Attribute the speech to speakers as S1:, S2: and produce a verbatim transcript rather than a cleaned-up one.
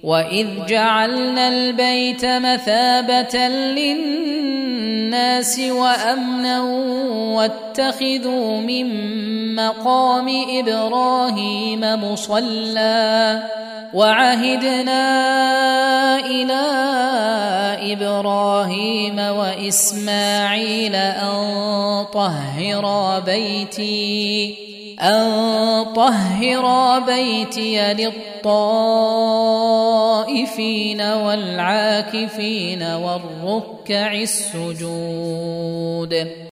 S1: وإذ جعلنا البيت مثابة للناس وأمنا واتخذوا من مقام إبراهيم مصلى وعهدنا إلى إبراهيم وإسماعيل أن طهرا بيتي أن طهرا بيتي للطائفين والعاكفين والركع السجود.